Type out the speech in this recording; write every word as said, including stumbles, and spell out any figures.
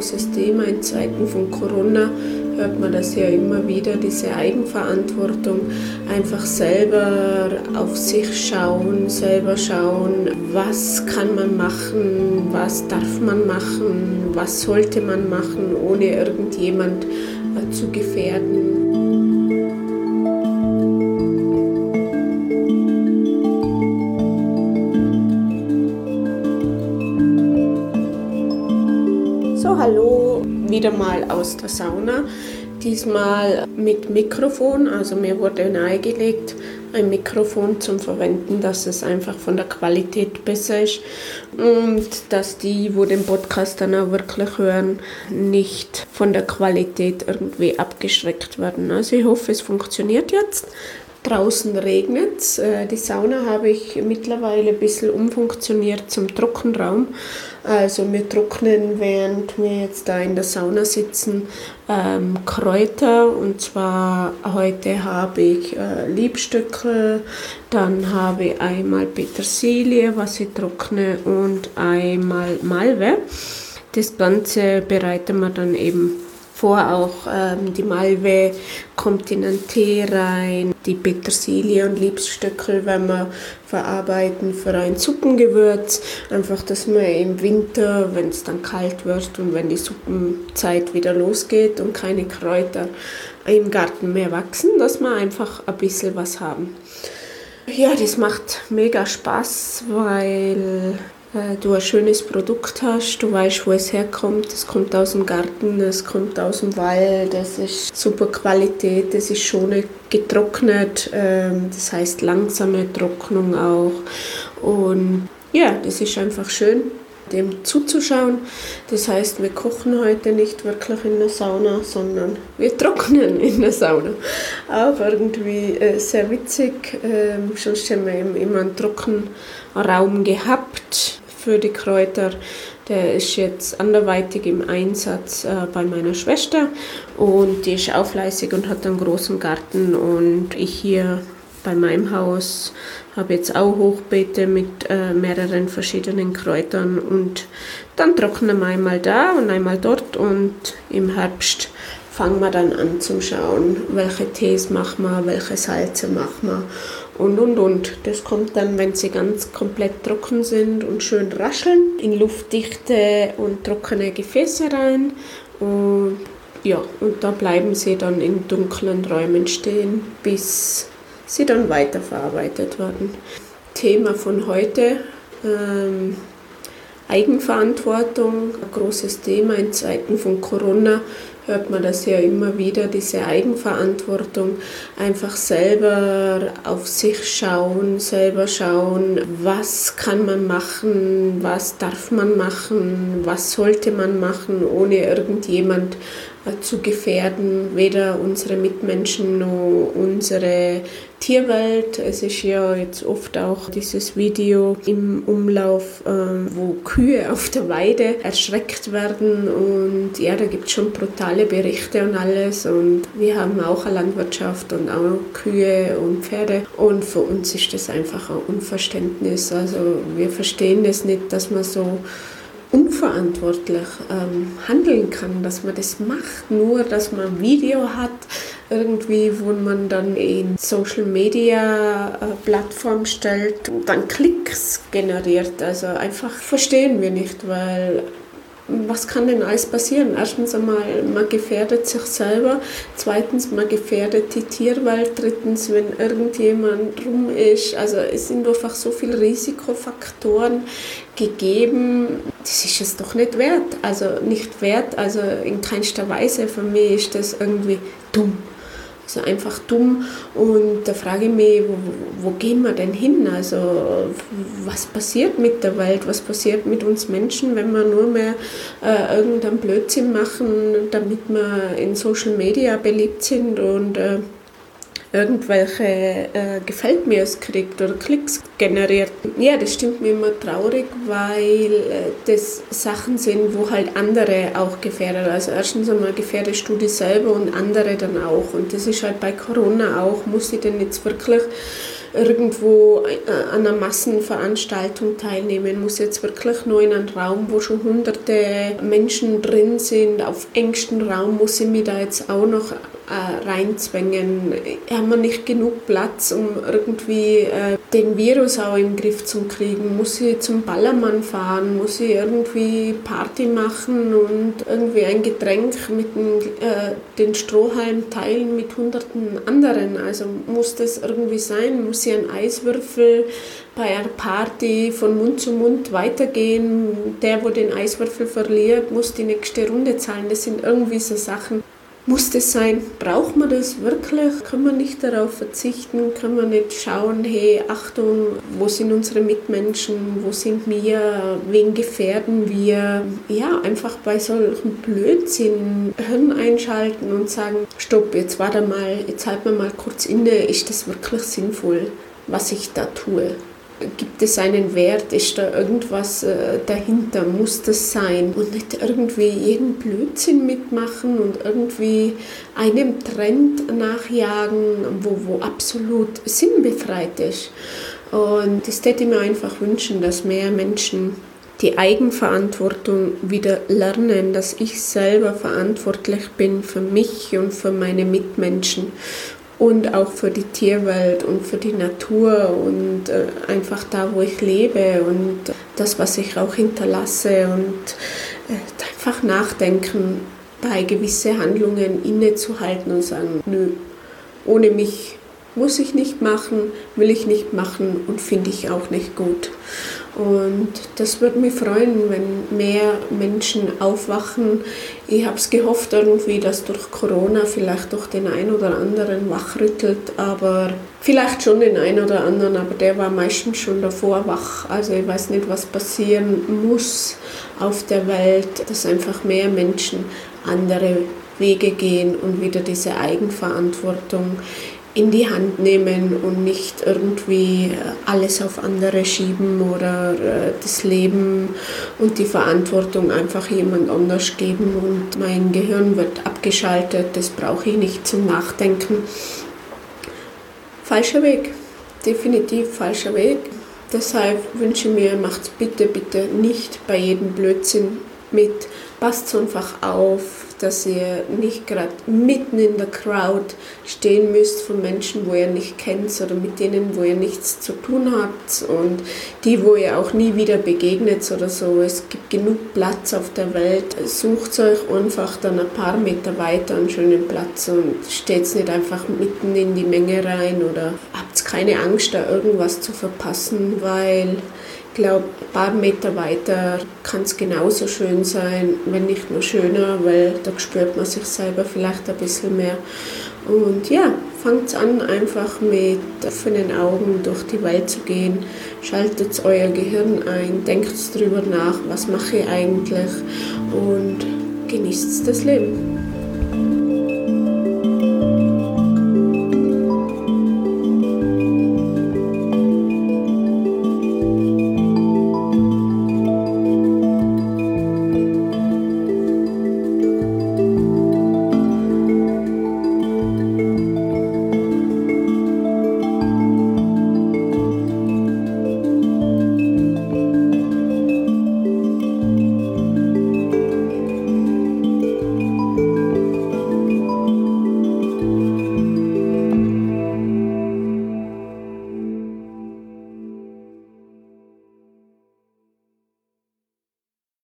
großes Thema. In Zeiten von Corona hört man das ja immer wieder, diese Eigenverantwortung. Einfach selber auf sich schauen, selber schauen, was kann man machen, was darf man machen, was sollte man machen, ohne irgendjemand äh, zu gefährden. So, hallo, wieder mal aus der Sauna. Diesmal mit Mikrofon, also mir wurde nahegelegt, ein Mikrofon zum Verwenden, dass es einfach von der Qualität besser ist und dass die, wo den Podcast dann auch wirklich hören, nicht von der Qualität irgendwie abgeschreckt werden. Also ich hoffe, es funktioniert jetzt. Draußen regnet es. Die Sauna habe ich mittlerweile ein bisschen umfunktioniert zum Trockenraum. Also wir trocknen, während wir jetzt da in der Sauna sitzen, ähm, Kräuter. Und zwar heute habe ich äh, Liebstöckel, dann habe ich einmal Petersilie, was ich trockne, und einmal Malve. Das Ganze bereiten wir dann eben vor. Auch ähm, die Malve kommt in einen Tee rein, die Petersilie und Liebstöckel werden wir verarbeiten für ein Suppengewürz. Einfach, dass wir im Winter, wenn es dann kalt wird und wenn die Suppenzeit wieder losgeht und keine Kräuter im Garten mehr wachsen, dass wir einfach ein bisschen was haben. Ja, das macht mega Spaß, weil du ein schönes Produkt hast, du weißt, wo es herkommt, es kommt aus dem Garten, es kommt aus dem Wald, es ist super Qualität, es ist schon getrocknet, das heißt langsame Trocknung auch, und ja, das ist einfach schön, dem zuzuschauen. Das heißt, wir kochen heute nicht wirklich in der Sauna, sondern wir trocknen in der Sauna. Auch irgendwie äh, sehr witzig. Ähm, sonst haben wir immer einen Trockenraum gehabt für die Kräuter. Der ist jetzt anderweitig im Einsatz äh, bei meiner Schwester und die ist auch fleißig und hat einen großen Garten, und ich hier bei meinem Haus habe jetzt auch Hochbeete mit äh, mehreren verschiedenen Kräutern, und dann trocknen wir einmal da und einmal dort, und im Herbst fangen wir dann an zu schauen, welche Tees machen wir, welche Salze machen wir und und und. Das kommt dann, wenn sie ganz komplett trocken sind und schön rascheln, in luftdichte und trockene Gefäße rein, und ja, und da bleiben sie dann in dunklen Räumen stehen, bis sie dann weiterverarbeitet werden. Thema von heute, ähm, Eigenverantwortung, ein großes Thema. In Zeiten von Corona hört man das ja immer wieder, diese Eigenverantwortung, einfach selber auf sich schauen, selber schauen, was kann man machen, was darf man machen, was sollte man machen, ohne irgendjemand zu gefährden, weder unsere Mitmenschen noch unsere Tierwelt. Es ist ja jetzt oft auch dieses Video im Umlauf, äh, wo Kühe auf der Weide erschreckt werden, und ja, da gibt es schon brutale Berichte und alles, und wir haben auch eine Landwirtschaft und auch Kühe und Pferde, und für uns ist das einfach ein Unverständnis. Also wir verstehen das nicht, dass man so unverantwortlich ähm, handeln kann, dass man das macht, nur dass man ein Video hat, irgendwie, wo man dann in Social Media äh, Plattform stellt und dann Klicks generiert. Also einfach verstehen wir nicht, weil was kann denn alles passieren? Erstens einmal, man gefährdet sich selber. Zweitens, man gefährdet die Tierwelt. Drittens, wenn irgendjemand rum ist. Also es sind einfach so viele Risikofaktoren gegeben. Das ist es doch nicht wert. Also nicht wert, also in keinster Weise. Für mich ist das irgendwie dumm. Also einfach dumm, und da frage ich mich, wo, wo gehen wir denn hin? Also was passiert mit der Welt, was passiert mit uns Menschen, wenn wir nur mehr äh, irgendeinen Blödsinn machen, damit wir in Social Media beliebt sind und äh, irgendwelche äh, Gefällt mir's kriegt oder Klicks generiert. Ja, das stimmt mir immer traurig, weil äh, das Sachen sind, wo halt andere auch gefährdet. Also erstens einmal gefährdest du dich selber und andere dann auch. Und das ist halt bei Corona auch. Muss ich denn jetzt wirklich irgendwo äh, an einer Massenveranstaltung teilnehmen, muss jetzt wirklich nur in einen Raum, wo schon hunderte Menschen drin sind, auf engstem Raum, muss ich mich da jetzt auch noch äh, reinzwängen. Haben wir nicht genug Platz, um irgendwie äh, den Virus auch im Griff zu kriegen? Muss ich zum Ballermann fahren? Muss ich irgendwie Party machen und irgendwie ein Getränk mit den, äh, den Strohhalm teilen mit hunderten anderen? Also muss das irgendwie sein? Muss ich einen Eiswürfel bei einer Party von Mund zu Mund weitergehen? Der, wo den Eiswürfel verliert, muss die nächste Runde zahlen. Das sind irgendwie so Sachen. Muss das sein? Braucht man das wirklich? Können wir nicht darauf verzichten? Können wir nicht schauen, hey, Achtung, wo sind unsere Mitmenschen? Wo sind wir? Wen gefährden wir? Ja, einfach bei solchen Blödsinn Hirn einschalten und sagen, stopp, jetzt warte mal, jetzt halten wir mal kurz inne. Ist das wirklich sinnvoll, was ich da tue? Gibt es einen Wert? Ist da irgendwas äh, dahinter? Muss das sein? Und nicht irgendwie jeden Blödsinn mitmachen und irgendwie einem Trend nachjagen, wo, wo absolut sinnbefreit ist. Und das hätte ich mir einfach wünschen, dass mehr Menschen die Eigenverantwortung wieder lernen, dass ich selber verantwortlich bin für mich und für meine Mitmenschen. Und auch für die Tierwelt und für die Natur und äh, einfach da, wo ich lebe und das, was ich auch hinterlasse und äh, einfach nachdenken, bei gewissen Handlungen innezuhalten und sagen, nö, ohne mich muss ich nicht machen, will ich nicht machen und finde ich auch nicht gut. Und das würde mich freuen, wenn mehr Menschen aufwachen. Ich habe es gehofft irgendwie, dass durch Corona vielleicht doch den einen oder anderen wachrüttelt, aber vielleicht schon den einen oder anderen, aber der war meistens schon davor wach. Also ich weiß nicht, was passieren muss auf der Welt, dass einfach mehr Menschen andere Wege gehen und wieder diese Eigenverantwortung in die Hand nehmen und nicht irgendwie alles auf andere schieben oder das Leben und die Verantwortung einfach jemand anders geben und mein Gehirn wird abgeschaltet, das brauche ich nicht zum Nachdenken. Falscher Weg, definitiv falscher Weg. Deshalb wünsche ich mir, macht's bitte, bitte nicht bei jedem Blödsinn mit. Passt einfach auf, dass ihr nicht gerade mitten in der Crowd stehen müsst von Menschen, wo ihr nicht kennt oder mit denen, wo ihr nichts zu tun habt und die, wo ihr auch nie wieder begegnet oder so. Es gibt genug Platz auf der Welt. Sucht euch einfach dann ein paar Meter weiter einen schönen Platz und steht nicht einfach mitten in die Menge rein oder habt keine Angst, da irgendwas zu verpassen, weil ich glaube, ein paar Meter weiter kann es genauso schön sein, wenn nicht nur schöner, weil da spürt man sich selber vielleicht ein bisschen mehr. Und ja, fangt an, einfach mit offenen Augen durch die Welt zu gehen. Schaltet euer Gehirn ein, denkt drüber nach, was mache ich eigentlich und genießt das Leben.